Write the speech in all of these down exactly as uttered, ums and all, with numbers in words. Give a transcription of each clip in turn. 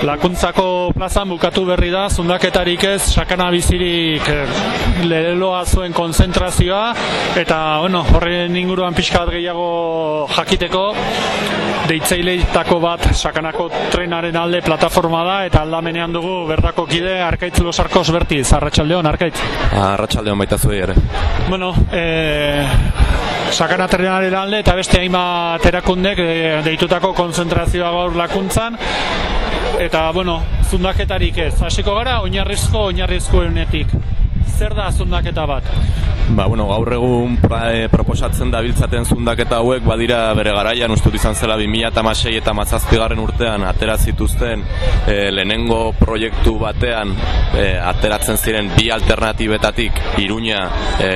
Lakuntzako plazan bukatu berri da, zundaketarik ez, sakana bizirik leloa zuen konzentrazioa, eta bueno, horren inguruan pixka bat gehiago jakiteko, deitzaileetako bat sakanako trenaren alde plataforma da, eta aldamenean dugu bertako kide Arkaitz Los Arcos Bertiz. Arratsaldeon, Arkaitz. Arratsaldeon baita zuei ere. Bueno, eh, sakana trenaren alde eta beste hainbat erakundek e, deitutako konzentrazioa gaur lakuntzan, eta bueno, zundaketarik ez. Hasiko gara oinarrizko oinarrizkoenetik. Zer da zundaketa bat? Ba, bueno, gaur egun e, proposatzen dabiltzaten zundaketa hauek badira bere garaian, ustut izan zela bi mila hamasei eta hamazazpigarren urtean atera zituzten e, lehenengo proiektu batean e, ateratzen ziren bi alternatibetatik Iruña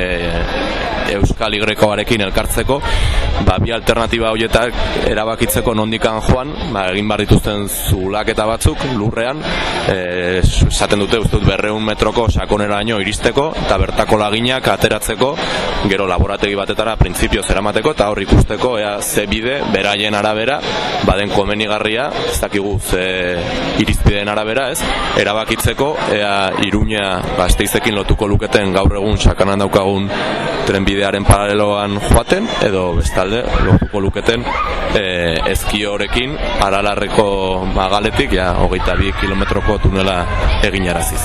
e, Euskal Y-arekin elkartzeko, ba, bi alternatiba horietak erabakitzeko nondikan joan, ba, egin behar dituzten zulaketa batzuk lurrean, e, esaten dute ustut berrehun metroko sakoneraino iristeko, eta bertako laginak ateratzeko, gero laborategi batetara printzipioz eramateko, eta hor ikusteko ea ze bide, beraien arabera, baden komenigarria, ez dakigu ze irizpideen arabera, ez, erabakitzeko, ea Iruña Gasteizekin lotuko luketen gaur egun sakanan daukagun trenbidearen paraleloan joaten, edo bestalde lotuko luketen e, ezkiorekin Aralarreko magaletik, ja, hogeita bi kilometroko tunela eginaraziz.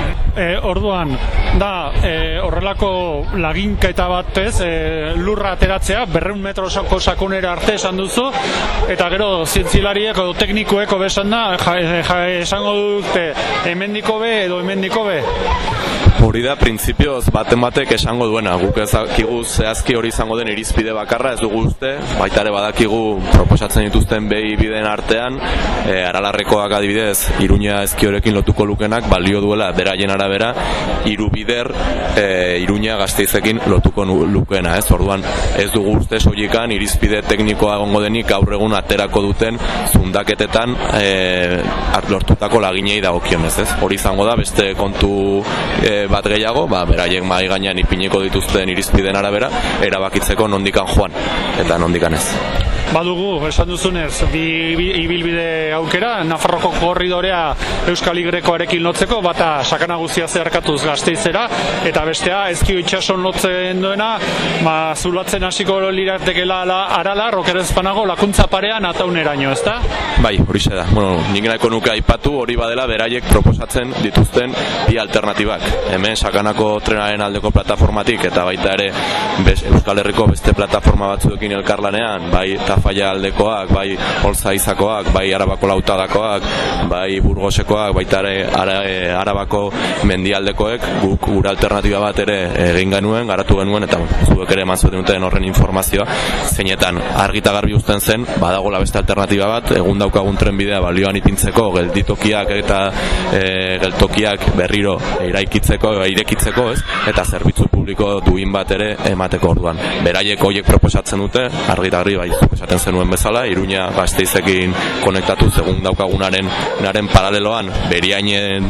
E, orduan, da, e, horrelako laginketa batez, e, lurra ateratzea, berrehun metrosako sakonera arte esan duzu, eta gero zientzilariek edo teknikoek obesan da, ja, ja, esango dute hemendiko be edo hemendiko be. Hori da, printzipioz baten batek esango duena, guk ez dakigu zehazki hori izango den irizpide bakarra, ez dugu uste, baita ere badakigu proposatzen dituzten behi bideen artean, e, Aralarrekoak adibidez, Iruña ezkiorekin lotuko lukenak, balio duela beraien arabera, hiru bider e, Iruña Gasteizekin lotuko lukena, ez? Orduan, ez dugu uste soilikan irizpide teknikoa egongo denik gaur egun aterako duten zundaketetan e, lortutako laginei dagokionez, ez? Hori izango da, beste kontu e, bat gehiago, ba, beraiek mahai gainean ipiniko dituzten irizpideen arabera, erabakitzeko nondikan joan, eta nondikan ez. Badugu, esan duzunez, bi, bi, ibilbide aukera, Nafarroko korridorea Euskal Y-arekin lotzeko, bata sakana guztia zeharkatuz Gasteizera, eta bestea ezkio itxason lotzen duena, ba, zulatzen hasiko liratekela Aralar, okerezpanago lakuntza parean atauneraino, ezta? Bai, horixe da. Bueno, nik nahiko nuke aipatu hori badela beraiek proposatzen dituzten bi alternatibak. Hemen sakanako trenaren aldeko plataformatik, eta baita ere bez, Euskal Herriko beste plataforma batzuekin elkarlanean, bai Tafalla aldekoak, bai Olzaizakoak, bai Arabako Lautadakoak, bai Burgosekoak, baita ere ara, e, Arabako mendialdekoek, guk gure alternatiba bat ere egin genuen, garatu genuen, eta zuek ere eman zuten duten horren informazioa, zeinetan argita garbi uzten zen, badagola beste alternatiba bat, egun daukagun trenbidea balioan ipintzeko, gelditokiak eta e, geltokiak berriro iraikitzeko, irekitzeko, ez? Eta zerbitzu publiko duin bat ere emateko orduan. Beraiek horiek proposatzen dute, argita garbi bai esaten zenuen bezala, Iruña Gasteizekin konektatu segun daukagunaren naren paraleloan, beriainen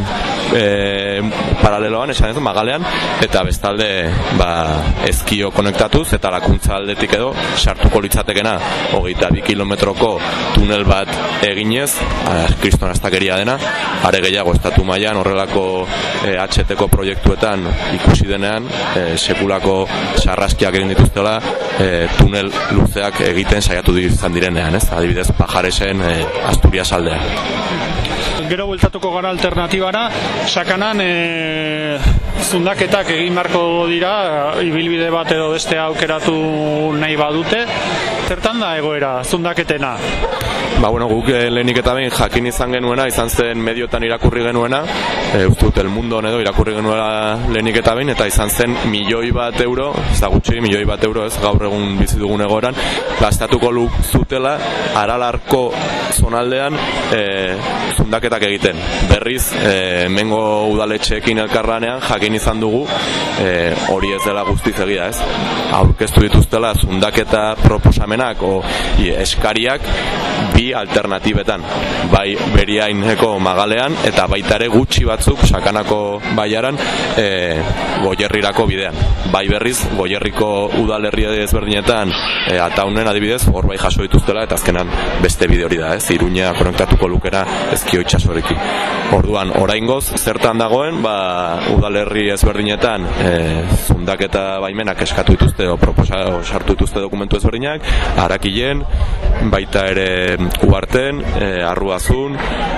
e, paraleloan, esan ez, magalean, eta bestalde ba, ezkio konektatuz, eta lakuntza aldetik edo, sartuko litzatekena, hogeita bi kilometroko tunel bat eginez, kriston astakeria dena, are gehiago estatu mailan horrelako e, H T ko proiektuetan ikusi denean, e, sekulako sarraskiak egin dituztela, e, tunel luzeak egiten saiatu izan direnean, ez? Adibidez, Pajaresen e, Asturias aldean. Gero bueltatuko gara alternatibara, sakanan e, zundaketak egin beharko dira, ibilbide bat edo beste aukeratu nahi badute. Zertan da egoera, zundaketena? Ba, bueno, guk eh, lehenik eta behin jakin izan genuena, izan zen mediotan irakurri genuena, e, uste dut El Mundo edo irakurri genuela lehenik eta behin, eta izan zen milioi bat euro, ez da gutxi, milioi bat euro, ez gaur egun bizi dugun egoran, gastatuko luk zutela Aralarko zonaldean e, zundaketak egiten. Berriz, e, mengo udaletxeekin elkarlanean jakin izan dugu, e, hori ez dela guztiz egia, ez? Aurkeztu dituztela zundaketa proposamenak o i, eskariak bi bi alternatibetan, bai Beriaineko magalean eta baita ere gutxi batzuk Sakanako baiaran e, Goierrirako bidean. Bai berriz Goierriko udalerri ezberdinetan e, Ataunen adibidez hor bai jaso dituztela eta azkenan beste bide hori da, ez? Iruña konektatuko lukera Ezkio itsasorekin. Orduan oraingoz zertan dagoen, ba udalerri ezberdinetan e, zundaketa baimenak eskatu dituzte o proposa o sartu dituzte dokumentu ezberdinak, Arakilen, baita ere Uharten, e, Arruazun,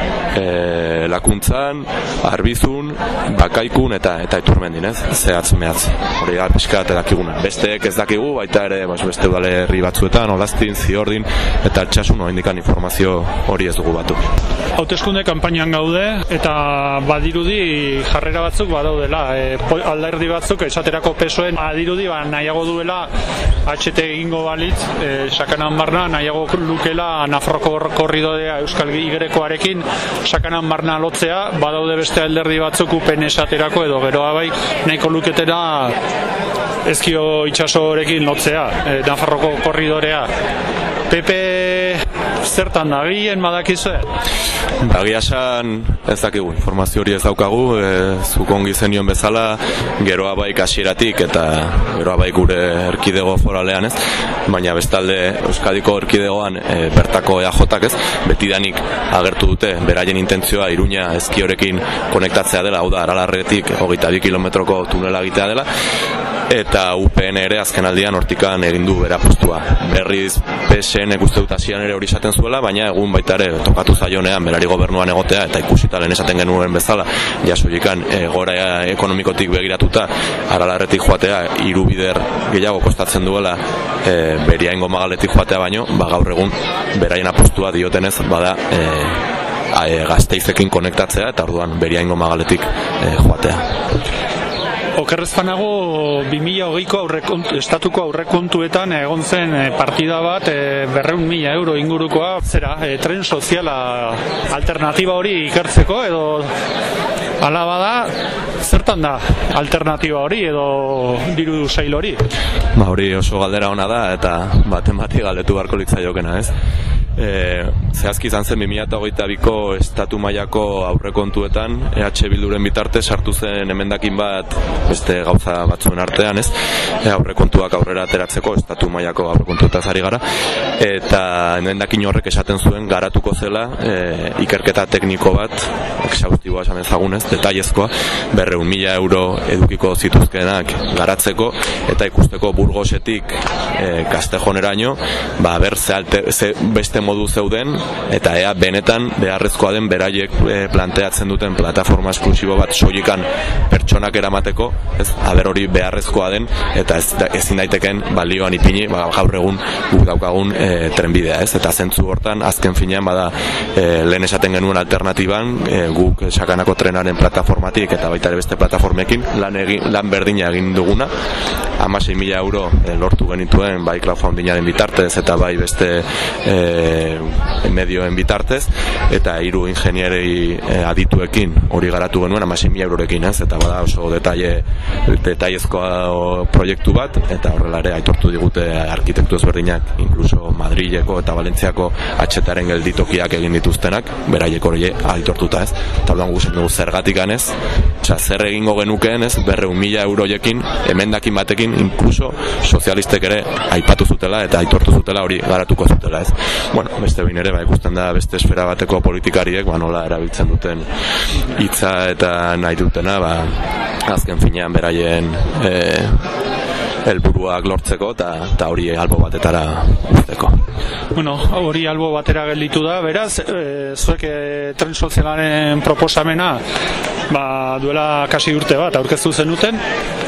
e, Lakuntzan, Arbizun, Bakaikun eta eta Iturmendin, ez? Zehatz mehatz. Hori da pixkat dakiguna. Besteek ez dakigu, baita ere bas, beste udalerri batzuetan, Olaztin, Ziordin eta Altsasun oraindikan informazio hori ez dugu batu. Hauteskunde kanpainan gaude eta badirudi jarrera batzuk badaudela. E, alderdi batzuk esaterako P S O E badirudi ba, nahiago duela H T egingo balitz, e, Sakanan barna nahiago lukela Nafarroko korridorea Euskal Y-arekin Sakanan barna lotzea, badaude beste alderdi batzuk U P N esaterako edo geroa bai nahiko luketera Ezkio itsasorekin lotzea, e, Nafarroko korridorea. P P zertan da, gehien badakizue? Bagia esan ez dakigu, informazio hori ez daukagu, e, zuk ongi zenioen bezala, geroa bai kasieratik eta geroa bai gure erkidego foralean ez, baina bestalde Euskadiko erkidegoan e, bertako E A Jotak ez, betidanik agertu dute beraien intentzioa Iruña Ezkiorekin konektatzea dela, hau da Aralarretik hogeita bi kilometroko tunela egitea dela, eta U P N ere azken aldian hortikan egin du bera postua. Berriz P S N uste dut hasian ere hori esaten zuela, baina egun baita ere tokatu zaionean berari gobernuan egotea eta ikusita lehen esaten genuen bezala jasoikan egoera ekonomikotik begiratuta Aralarretik joatea hiru bider gehiago kostatzen duela e, Beriaingo magaletik joatea baino, ba gaur egun beraien apostua diotenez bada e, e, Gasteizekin konektatzea eta orduan Beriaingo magaletik e, joatea. Okerrez banago bi mila hogeiko aurrekontu, estatuko aurrekontuetan egon zen partida bat e, berrehun mila euro ingurukoa, zera, e, tren soziala alternatiba hori ikertzeko edo hala bada, zertan da alternatiba hori edo diru sail hori? Ba hori oso galdera ona da eta baten bati galdetu beharko litzaiokena, ez? E, zehazki izan zen bi mila hogeita biko estatu mailako aurrekontuetan E H Bilduren bitarte sartu zen emendakin bat beste gauza batzuen artean, ez? E, aurrekontuak aurrera ateratzeko estatu mailako aurrekontuetaz ari gara eta emendakin horrek esaten zuen garatuko zela e, ikerketa tekniko bat exhaustiboa esan ezagunez, detailezkoa berrehun mila euro edukiko zituzkenak garatzeko eta ikusteko Burgosetik e, Castejoneraino ba ber ze, alter, ze beste modu zeuden eta ea benetan beharrezkoa den beraiek e, planteatzen duten plataforma esklusibo bat soilekan pertsonak eramateko, ez, aber hori beharrezkoa den eta ez da, ezin daiteken balioan ipini, ba, gaur egun guk daukagun e, trenbidea, ez, eta zentzu hortan azken finean bada e, lehen esaten genuen alternatiban e, guk Sakanako trenaren plataformatik eta baita ere beste plataformekin lan, egin, lan berdina egin duguna hamasei mila euro e, lortu genituen bai crowdfundingaren bitartez eta bai beste e, medioen bitartez eta hiru ingenierei e, adituekin hori garatu genuen hamasei mila eurorekin, ez, eta bada oso detaile detailezkoa proiektu bat eta horrela ere aitortu digute arkitektu ezberdinak, incluso Madrileko eta Valentziako H T-aren gelditokiak egin dituztenak, beraiek hori aitortuta, ez, eta orduan guzen dugu zergatik ganez, osea, zer egingo genukeen, ez, berrehun mila euroekin emendakin batekin, incluso sozialistek ere aipatu zutela eta aitortu zutela hori garatuko zutela, ez. Bueno, beste behin ere, ba, ikusten da beste esfera bateko politikariek, ba, nola erabiltzen duten hitza eta nahi dutena, ba, azken finean beraien e, helburuak lortzeko eta hori albo batetara uzteko. Bueno, hori albo batera gelditu da, beraz, e, zuek e, tren sozialaren proposamena ba, duela kasi urte bat aurkeztu zenuten,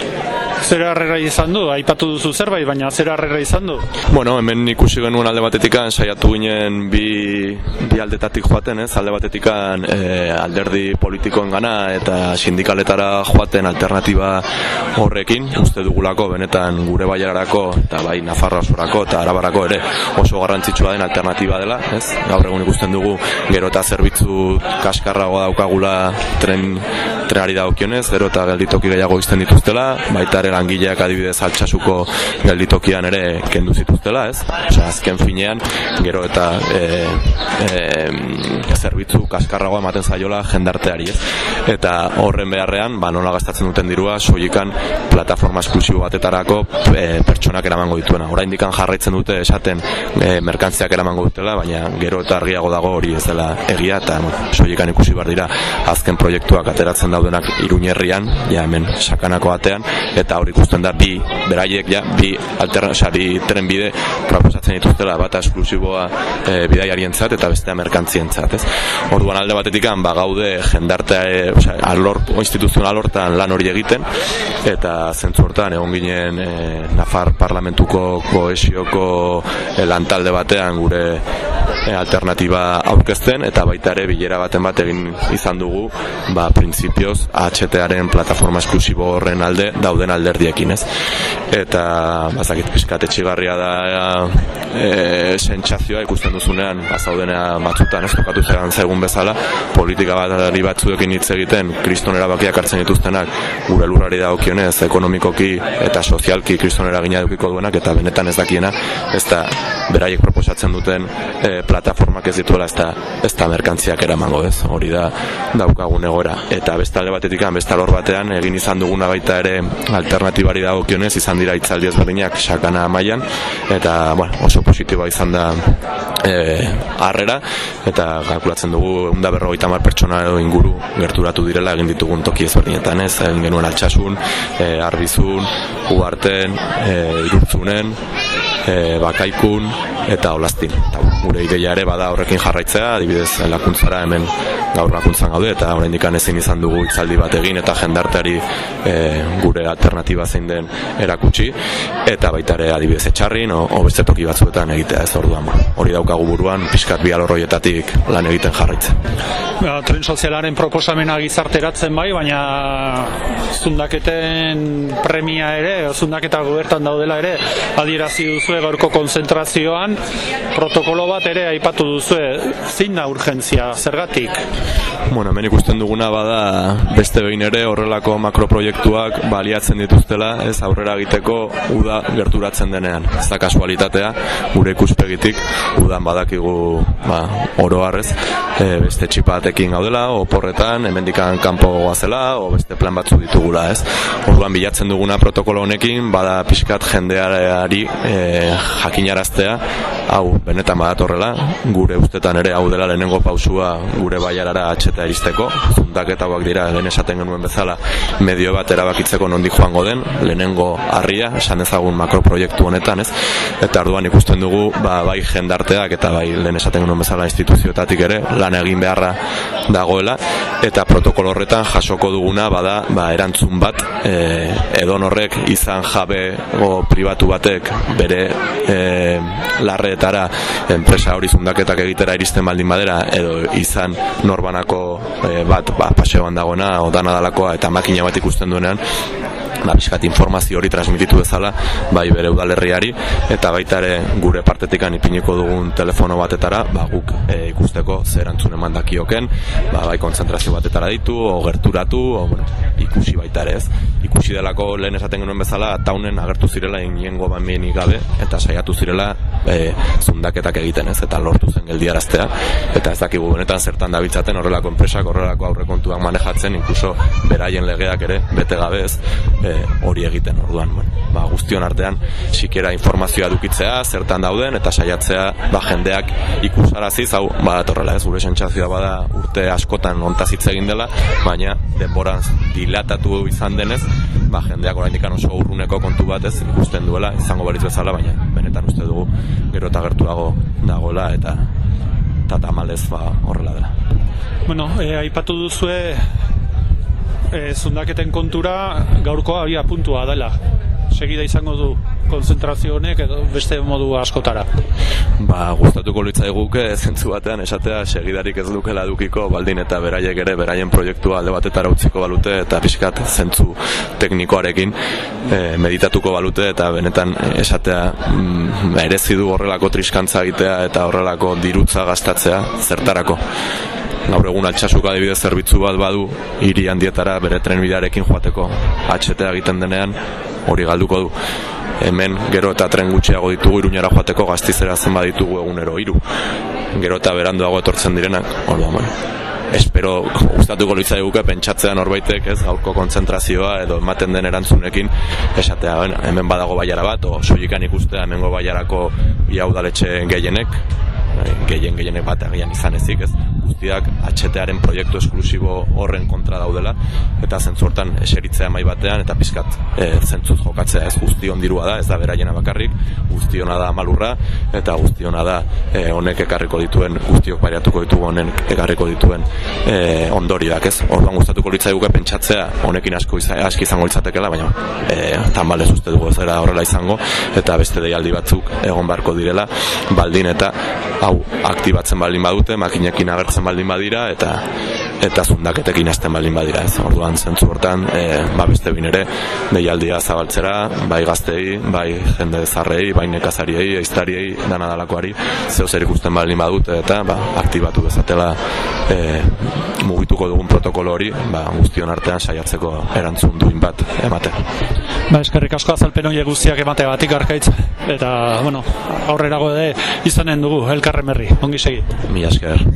zer harrera izan du? Aipatu duzu zerbait, baina zer harrera izan du? Bueno, hemen ikusi genuen alde batetikan saiatu ginen bi, bi aldetatik joaten, ez? Alde batetikan e, alderdi politikoen gana eta sindikaletara joaten alternatiba horrekin, uste dugulako benetan gure baiararako eta bai Nafarroa osorako eta Arabarako ere oso garrantzitsua den alternatiba dela, ez? Gaur egun ikusten dugu gero eta zerbitzu kaskarrago daukagula tren trenari dagokionez, gero eta gelditoki gehiago izten dituztela, baita ere langileak adibidez Altsasuko gelditokian ere kendu zituztela, ez? Osea, azken finean, gero eta e, e, zerbitzu kaskarragoa ematen zaiola jendarteari, ez? Eta horren beharrean, ba, nola gastatzen duten dirua, soilikan plataforma esklusibo batetarako e, pertsonak eramango dituena. Oraindikan jarraitzen dute esaten e, merkantziak eramango dutela, baina gero eta argiago dago hori ez dela egia, eta bueno, soilikan ikusi behar dira azken proiektuak ateratzen daudenak Iruñerrian, ja hemen Sakanako batean, eta hori ikusten da bi beraiek ja bi alterna, oza, bi trenbide proposatzen dituztela, bata esklusiboa e, bidaiarientzat eta bestea merkantzientzat, ez? Orduan alde batetikan ba gaude jendartea, e, oza, alor instituzional hortan lan hori egiten, eta zentzu hortan egon ginen e, Nafar Parlamentuko kohesioko e, lantalde batean gure e, alternatiba aurkezten, eta baita ere bilera baten bat egin izan dugu, ba printzipioz H T-aren plataforma esklusibo horren alde dauden alderdiekin, ez? Eta bazakit pizkat etxigarria da e, sentsazioa ikusten duzunean bazaudenea batzutan, ez tokatu zegan zaigun bezala, politika batari batzuekin hitz egiten, kriston erabakiak hartzen dituztenak gure lurrari dagokionez, ekonomikoki eta sozialki kriston eragina edukiko duenak, eta benetan ez dakiena, ez da beraiek proposatzen duten e, plataformak ez dituela, ez da, ez da merkantziak eramango, ez? Hori da daukagun egoera. Eta beste alde batetik, beste alor batean egin izan duguna baita ere alternatibari dagokionez, izan dira hitzaldi ezberdinak Sakana mailan, eta bueno, oso positiboa izan da e, harrera, eta kalkulatzen dugu ehun eta berrogeita hamar pertsona edo inguru gerturatu direla egin ditugun toki ezberdinetan, ez? Egin genuen Altsasun, e, Arbizun, Uharten, e, Irurtzunen, e, Bakaikun eta Olastin. Eta gure ideia ere bada horrekin jarraitzea, adibidez lakuntzara hemen gaur lakuntzan gaude, eta oraindik ezin izan dugu hitzaldi bat egin eta jendarteari e, gure alternatiba zein den erakutsi, eta baita ere adibidez Etxarrin o, o beste toki batzuetan egitea, ez? Orduan hori daukagu buruan, pixkat bi alor horietatik lan egiten jarraitzen. Ja, tren sozialaren proposamena gizarteratzen bai, baina zundaketen premia ere, zundaketa gobertan daudela ere, adierazi duzue gaurko konzentrazioan, protokolo bat ere aipatu duzue, zein da urgentzia, zergatik? Bueno, hemen ikusten duguna bada beste behin ere horrelako makroproiektuak baliatzen dituztela, ez aurrera egiteko uda gerturatzen denean. Ez da kasualitatea, gure ikuspegitik udan badakigu ba, oro harrez, e, beste txipatekin gaudela, oporretan, hemendikan kanpo goazela, o beste plan batzu ditugula, ez? Orduan bilatzen duguna protokolo honekin, bada pixkat jendeari e, jakinaraztea, hau benetan badatorrela, gure ustetan ere hau dela lehenengo pausua gure baiarara H T iristeko, zundaketauak dira lehen esaten genuen bezala medio bat erabakitzeko nondik joango den, lehenengo harria, esan ezagun makroproiektu honetan, ez? Eta orduan ikusten dugu, ba, bai jendarteak eta bai lehen esaten genuen bezala instituzioetatik ere lan egin beharra dagoela, eta protokolo horretan jasoko duguna bada ba, erantzun bat, e, edon horrek izan jabe o pribatu batek bere e, larreetara enpresa hori zundaketak egitera iristen baldin badera, edo izan norbanako e, bat ba, paseoan dagoena o dana dalakoa eta makina bat ikusten duenean, ba, pixkat informazio hori transmititu bezala bai bere udalerriari, eta baita ere gure partetikan ipiniko dugun telefono batetara, ba, guk e, ikusteko zer erantzun eman dakioken, ba, bai kontzentrazio batetara ditu o gerturatu, o bueno, ikusi baita ere, ez? Ikusi delako lehen esaten genuen bezala taunen agertu zirela inengo bamenik gabe, eta saiatu zirela e, zundaketak egiten, ez? Eta lortu zen geldiaraztea, eta ez dakigu benetan zertan dabiltzaten horrelako enpresak horrelako aurrekontuak manejatzen, inkluso beraien legeak ere bete gabe, ez? E, hori egiten, orduan, bueno, ba, guztion artean sikera informazioa dukitzea, zertan dauden, eta saiatzea ba, jendeak ikusaraziz, hau badatorrela, ez? Gure sentsazioa bada urte askotan hontaz hitz egin dela, baina denboran dilatatu izan denez, ba, jendeak oraindik oso urruneko kontu bat ez ikusten duela, izango balitz bezala, baina benetan uste dugu gero eta gertuago dagoela, eta eta tamalez ba, horrela dela. Bueno, e, aipatu duzue e, zundaketen kontura gaurkoa abia puntua dela. Segida izango du konzentrazio honek edo beste modu askotara. Ba, gustatuko litzaiguke zentzu batean esatea segidarik ez dukela edukiko, baldin eta beraiek ere beraien proiektua alde batetara utziko balute eta pixkat zentzu teknikoarekin e, meditatuko balute, eta benetan esatea mm, merezi du horrelako triskantza egitea eta horrelako dirutza gastatzea zertarako. gaur egun Altsasuk adibidez zerbitzu bat badu hiri handietara bere trenbidearekin joateko H T egiten denean hori galduko du. Hemen gero eta tren gutxiago ditugu Iruñara joateko, Gastizera zenbat ditugu egunero hiru. Gero eta beranduago etortzen direnak. Orduan, bueno, espero gustatuko litzaiguke pentsatzea norbaitek, ez, gaurko kontzentrazioa edo ematen den erantzunekin esatea, ben, hemen badago bailara bat, o soilikan ikustea hemengo bailarako ia udaletxe gehienek, gehien gehienek bat agian izan ezik, ez, guztiak H T-aren proiektu esklusibo horren kontra daudela, eta zentzu hortan eseritzea mai batean, eta pizkat e, zentzuz jokatzea, ez, guztion dirua da, ez da beraiena bakarrik, guztiona da malurra, eta guztiona da e, honek ekarriko dituen, guztiok bariatuko ditugu honek ekarriko dituen e, ondorioak, ez, orduan gustatuko litzaiguke pentsatzea, honekin asko izan, aski izango litzatekeela, baina e, tamalez uste dugu ez dela horrela izango, eta beste deialdi batzuk egon beharko direla, baldin eta hau aktibatzen baldin badute, makinekin agertzen baldin badira, eta eta zundaketekin hasten baldin badira, ez. Orduan zentzu hortan, e, ba beste bin ere deialdia zabaltzera, bai gaztei, bai jende zarrei, bai nekazariei, ehiztariei, dana dalakoari, zeo zer ikusten baldin badute, eta ba, aktibatu bezatela e, mugituko dugun protokolo hori, ba, guztion artean saiatzeko erantzun duin bat ematen. Ba, eskerrik asko azalpen horiek guztiak emateagatik Arkaitz, eta, bueno, aurrerago ere izanen dugu elkarren berri, ongi segi. Mila esker.